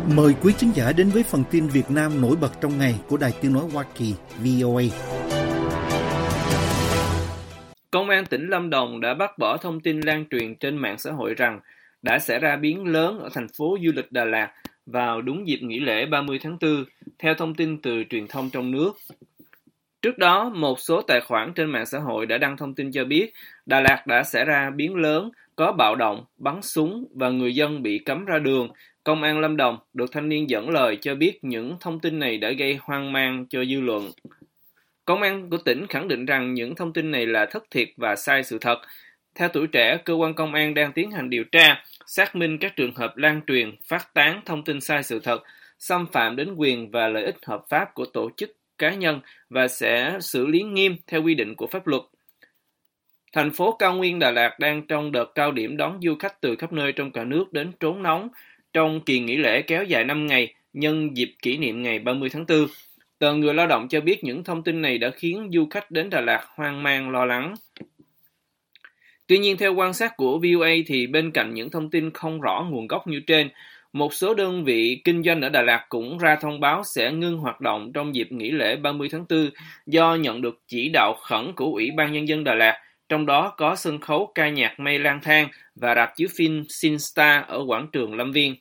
Mời quý khán giả đến với phần tin Việt Nam nổi bật trong ngày của Đài Tiếng nói Hoa Kỳ VOA. Công an tỉnh Lâm Đồng đã bác bỏ thông tin lan truyền trên mạng xã hội rằng đã xảy ra biến lớn ở thành phố du lịch Đà Lạt vào đúng dịp nghỉ lễ 30 tháng 4, theo thông tin từ truyền thông trong nước. Trước đó, một số tài khoản trên mạng xã hội đã đăng thông tin cho biết Đà Lạt đã xảy ra biến lớn, có bạo động, bắn súng và người dân bị cấm ra đường. Công an Lâm Đồng được thanh niên dẫn lời cho biết những thông tin này đã gây hoang mang cho dư luận. Công an của tỉnh khẳng định rằng những thông tin này là thất thiệt và sai sự thật. Theo Tuổi Trẻ, cơ quan công an đang tiến hành điều tra, xác minh các trường hợp lan truyền, phát tán thông tin sai sự thật, xâm phạm đến quyền và lợi ích hợp pháp của tổ chức, cá nhân và sẽ xử lý nghiêm theo quy định của pháp luật. Thành phố cao nguyên Đà Lạt đang trong đợt cao điểm đón du khách từ khắp nơi trong cả nước đến trốn nóng trong kỳ nghỉ lễ kéo dài 5 ngày nhân dịp kỷ niệm ngày 30 tháng 4. Tờ Người Lao động cho biết những thông tin này đã khiến du khách đến Đà Lạt hoang mang lo lắng. Tuy nhiên, theo quan sát của VOA thì bên cạnh những thông tin không rõ nguồn gốc như trên, một số đơn vị kinh doanh ở Đà Lạt cũng ra thông báo sẽ ngưng hoạt động trong dịp nghỉ lễ 30 tháng 4 do nhận được chỉ đạo khẩn của Ủy ban Nhân dân Đà Lạt, trong đó có sân khấu ca nhạc Mây Lang Thang và rạp chiếu phim Sinstar ở quảng trường Lâm Viên.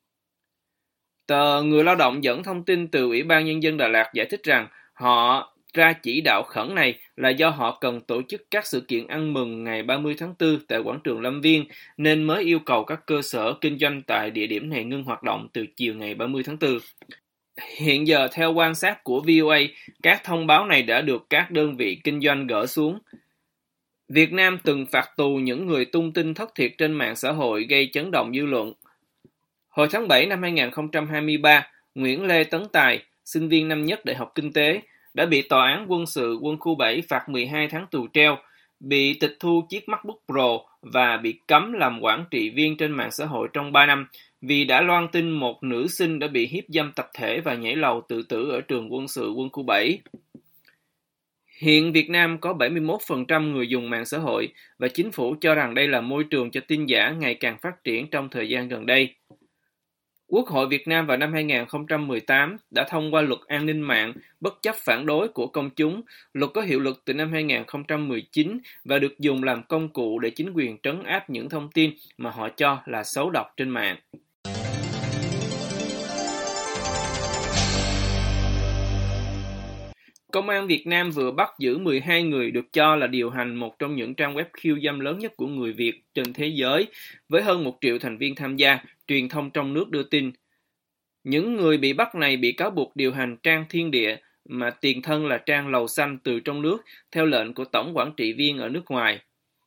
Tờ Người Lao động dẫn thông tin từ Ủy ban Nhân dân Đà Lạt giải thích rằng họ ra chỉ đạo khẩn này là do họ cần tổ chức các sự kiện ăn mừng ngày 30 tháng 4 tại quảng trường Lâm Viên, nên mới yêu cầu các cơ sở kinh doanh tại địa điểm này ngưng hoạt động từ chiều ngày 30 tháng 4. Hiện giờ, theo quan sát của VOA, các thông báo này đã được các đơn vị kinh doanh gỡ xuống. Việt Nam từng phạt tù những người tung tin thất thiệt trên mạng xã hội gây chấn động dư luận. Hồi tháng 7 năm 2023, Nguyễn Lê Tấn Tài, sinh viên năm nhất Đại học Kinh tế, đã bị Tòa án quân sự quân khu 7 phạt 12 tháng tù treo, bị tịch thu chiếc MacBook Pro và bị cấm làm quản trị viên trên mạng xã hội trong 3 năm vì đã loan tin một nữ sinh đã bị hiếp dâm tập thể và nhảy lầu tự tử ở trường quân sự quân khu 7. Hiện Việt Nam có 71% người dùng mạng xã hội và chính phủ cho rằng đây là môi trường cho tin giả ngày càng phát triển trong thời gian gần đây. Quốc hội Việt Nam vào năm 2018 đã thông qua luật an ninh mạng bất chấp phản đối của công chúng. Luật có hiệu lực từ năm 2019 và được dùng làm công cụ để chính quyền trấn áp những thông tin mà họ cho là xấu độc trên mạng. Công an Việt Nam vừa bắt giữ 12 người được cho là điều hành một trong những trang web khiêu dâm lớn nhất của người Việt trên thế giới, với hơn 1 triệu thành viên tham gia, truyền thông trong nước đưa tin. Những người bị bắt này bị cáo buộc điều hành trang Thiên Địa, mà tiền thân là trang Lầu Xanh từ trong nước, theo lệnh của tổng quản trị viên ở nước ngoài.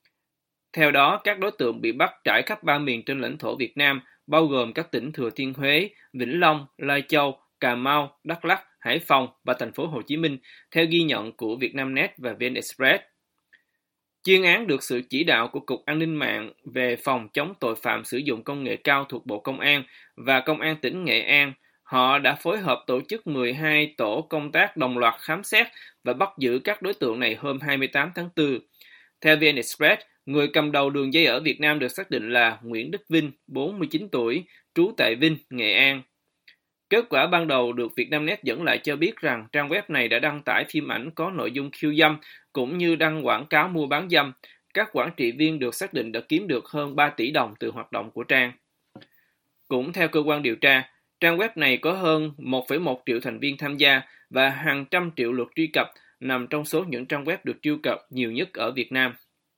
Theo đó, các đối tượng bị bắt trải khắp 3 miền trên lãnh thổ Việt Nam, bao gồm các tỉnh Thừa Thiên Huế, Vĩnh Long, Lai Châu, Cà Mau, Đắk Lắk, Hải Phòng và thành phố Hồ Chí Minh, theo ghi nhận của Vietnamnet và VnExpress. Chuyên án được sự chỉ đạo của Cục An ninh mạng về phòng chống tội phạm sử dụng công nghệ cao thuộc Bộ Công an và Công an tỉnh Nghệ An. Họ đã phối hợp tổ chức 12 tổ công tác đồng loạt khám xét và bắt giữ các đối tượng này hôm 28 tháng 4. Theo VnExpress, người cầm đầu đường dây ở Việt Nam được xác định là Nguyễn Đức Vinh, 49 tuổi, trú tại Vinh, Nghệ An. Kết quả ban đầu được Vietnamnet dẫn lại cho biết rằng trang web này đã đăng tải phim ảnh có nội dung khiêu dâm, cũng như đăng quảng cáo mua bán dâm. Các quản trị viên được xác định đã kiếm được hơn 3 tỷ đồng từ hoạt động của trang. Cũng theo cơ quan điều tra, trang web này có hơn 1,1 triệu thành viên tham gia và hàng trăm triệu lượt truy cập, nằm trong số những trang web được truy cập nhiều nhất ở Việt Nam.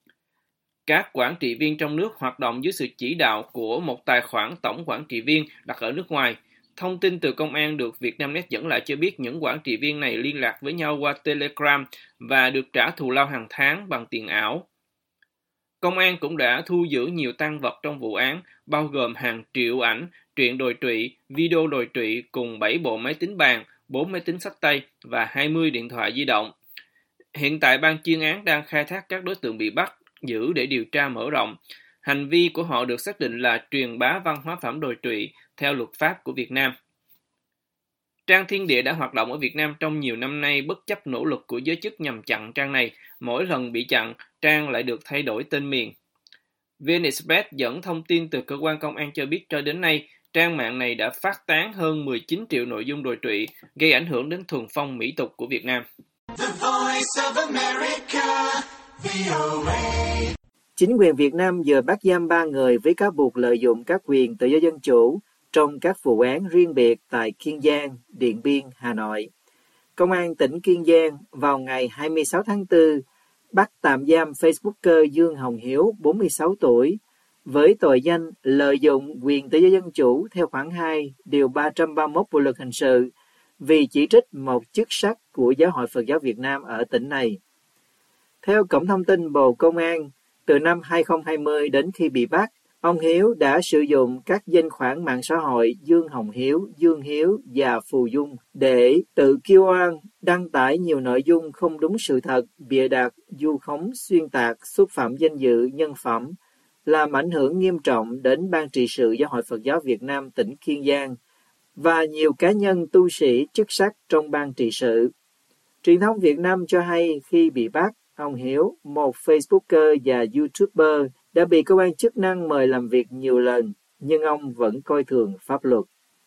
Các quản trị viên trong nước hoạt động dưới sự chỉ đạo của một tài khoản tổng quản trị viên đặt ở nước ngoài. Thông tin từ công an được Vietnamnet dẫn lại cho biết những quản trị viên này liên lạc với nhau qua Telegram và được trả thù lao hàng tháng bằng tiền ảo. Công an cũng đã thu giữ nhiều tang vật trong vụ án, bao gồm hàng triệu ảnh, truyện đồi trụy, video đồi trụy cùng 7 bộ máy tính bàn, 4 máy tính xách tay và 20 điện thoại di động. Hiện tại ban chuyên án đang khai thác các đối tượng bị bắt giữ để điều tra mở rộng. Hành vi của họ được xác định là truyền bá văn hóa phẩm đồi trụy theo luật pháp của Việt Nam. Trang Thiên Địa đã hoạt động ở Việt Nam trong nhiều năm nay bất chấp nỗ lực của giới chức nhằm chặn trang này. Mỗi lần bị chặn, trang lại được thay đổi tên miền. VnExpress dẫn thông tin từ cơ quan công an cho biết cho đến nay, trang mạng này đã phát tán hơn 19 triệu nội dung đồi trụy, gây ảnh hưởng đến thuần phong mỹ tục của Việt Nam. Chính quyền Việt Nam vừa bắt giam 3 người với cáo buộc lợi dụng các quyền tự do dân chủ trong các vụ án riêng biệt tại Kiên Giang, Điện Biên, Hà Nội. Công an tỉnh Kiên Giang vào ngày 26 tháng 4 bắt tạm giam Facebooker Dương Hồng Hiếu, 46 tuổi, với tội danh lợi dụng quyền tự do dân chủ theo khoản 2, điều 331 Bộ luật hình sự vì chỉ trích một chức sắc của Giáo hội Phật giáo Việt Nam ở tỉnh này. Theo Cổng Thông tin Bộ Công an, từ năm 2020 đến khi bị bắt, ông Hiếu đã sử dụng các danh khoản mạng xã hội Dương Hồng Hiếu, Dương Hiếu và Phù Dung để tự kêu oan, đăng tải nhiều nội dung không đúng sự thật, bịa đặt, vu khống, xuyên tạc, xúc phạm danh dự, nhân phẩm, làm ảnh hưởng nghiêm trọng đến Ban trị sự Giáo hội Phật giáo Việt Nam tỉnh Kiên Giang và nhiều cá nhân tu sĩ chức sắc trong Ban trị sự. Truyền thông Việt Nam cho hay khi bị bắt, ông Hiếu, một Facebooker và YouTuber, đã bị cơ quan chức năng mời làm việc nhiều lần, nhưng ông vẫn coi thường pháp luật.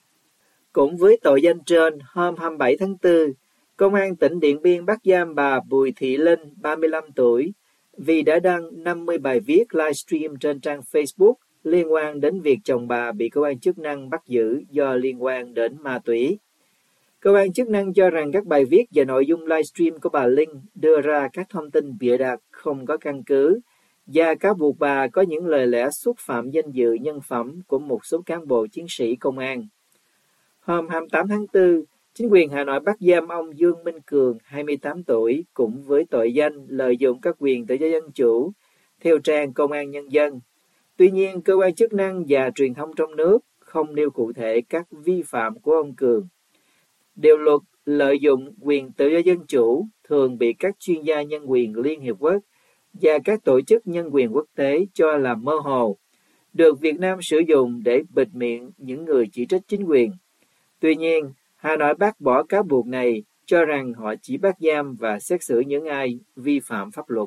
Cũng với tội danh trên, hôm 27 tháng 4, Công an tỉnh Điện Biên bắt giam bà Bùi Thị Linh, 35 tuổi, vì đã đăng 50 bài viết livestream trên trang Facebook liên quan đến việc chồng bà bị cơ quan chức năng bắt giữ do liên quan đến ma túy. Cơ quan chức năng cho rằng các bài viết và nội dung livestream của bà Linh đưa ra các thông tin bịa đặt không có căn cứ và cáo buộc bà có những lời lẽ xúc phạm danh dự nhân phẩm của một số cán bộ chiến sĩ công an. Hôm 28 tháng 4, chính quyền Hà Nội bắt giam ông Dương Minh Cường, 28 tuổi, cũng với tội danh lợi dụng các quyền tự do dân chủ, theo trang Công an Nhân dân. Tuy nhiên, cơ quan chức năng và truyền thông trong nước không nêu cụ thể các vi phạm của ông Cường. Điều luật lợi dụng quyền tự do dân chủ thường bị các chuyên gia nhân quyền Liên Hiệp Quốc và các tổ chức nhân quyền quốc tế cho là mơ hồ, được Việt Nam sử dụng để bịt miệng những người chỉ trích chính quyền. Tuy nhiên, Hà Nội bác bỏ cáo buộc này, cho rằng họ chỉ bắt giam và xét xử những ai vi phạm pháp luật.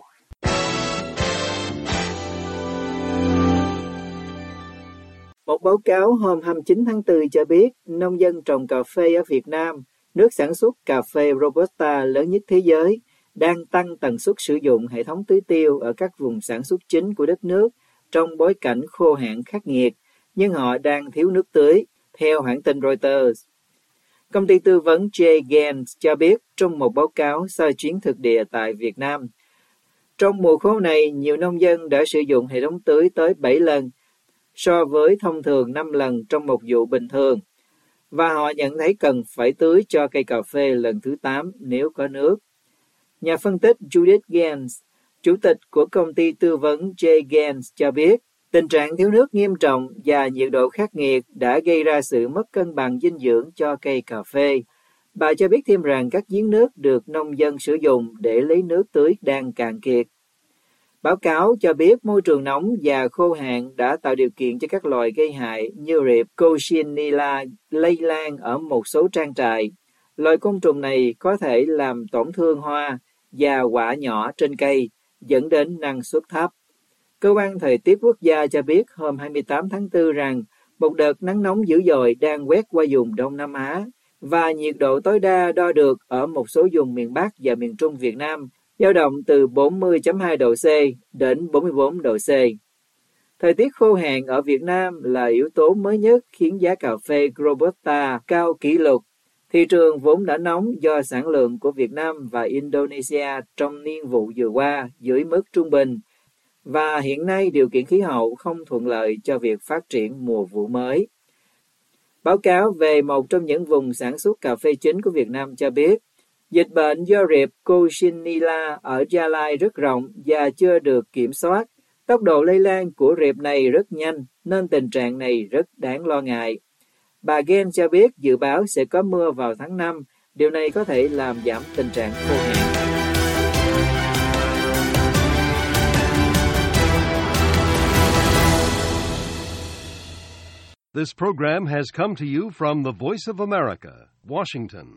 Một báo cáo hôm 29 tháng 4 cho biết, nông dân trồng cà phê ở Việt Nam, nước sản xuất cà phê Robusta lớn nhất thế giới, đang tăng tần suất sử dụng hệ thống tưới tiêu ở các vùng sản xuất chính của đất nước trong bối cảnh khô hạn khắc nghiệt, nhưng họ đang thiếu nước tưới, theo hãng tin Reuters. Công ty tư vấn J. Gans cho biết trong một báo cáo sau chuyến thực địa tại Việt Nam. Trong mùa khô này, nhiều nông dân đã sử dụng hệ thống tưới tới 7 lần, so với thông thường 5 lần trong một vụ bình thường, và họ nhận thấy cần phải tưới cho cây cà phê lần thứ 8 nếu có nước. Nhà phân tích Judith Gans, chủ tịch của công ty tư vấn J. Gans cho biết, tình trạng thiếu nước nghiêm trọng và nhiệt độ khắc nghiệt đã gây ra sự mất cân bằng dinh dưỡng cho cây cà phê. Bà cho biết thêm rằng các giếng nước được nông dân sử dụng để lấy nước tưới đang cạn kiệt. Báo cáo cho biết môi trường nóng và khô hạn đã tạo điều kiện cho các loài gây hại như rệp Coccinilla lây lan ở một số trang trại. Loài côn trùng này có thể làm tổn thương hoa và quả nhỏ trên cây, dẫn đến năng suất thấp. Cơ quan Thời tiết Quốc gia cho biết hôm 28 tháng 4 rằng một đợt nắng nóng dữ dội đang quét qua vùng Đông Nam Á và nhiệt độ tối đa đo được ở một số vùng miền Bắc và miền Trung Việt Nam dao động từ 40.2 độ C đến 44 độ C. Thời tiết khô hạn ở Việt Nam là yếu tố mới nhất khiến giá cà phê Robusta cao kỷ lục. Thị trường vốn đã nóng do sản lượng của Việt Nam và Indonesia trong niên vụ vừa qua dưới mức trung bình, và hiện nay điều kiện khí hậu không thuận lợi cho việc phát triển mùa vụ mới. Báo cáo về một trong những vùng sản xuất cà phê chính của Việt Nam cho biết, dịch bệnh do rệp Coccinilla ở Gia Lai rất rộng và chưa được kiểm soát. Tốc độ lây lan của rệp này rất nhanh, nên tình trạng này rất đáng lo ngại. Bà Gen cho biết dự báo sẽ có mưa vào tháng 5, điều này có thể làm giảm tình trạng khô hạn. This program has come to you from the Voice of America, Washington.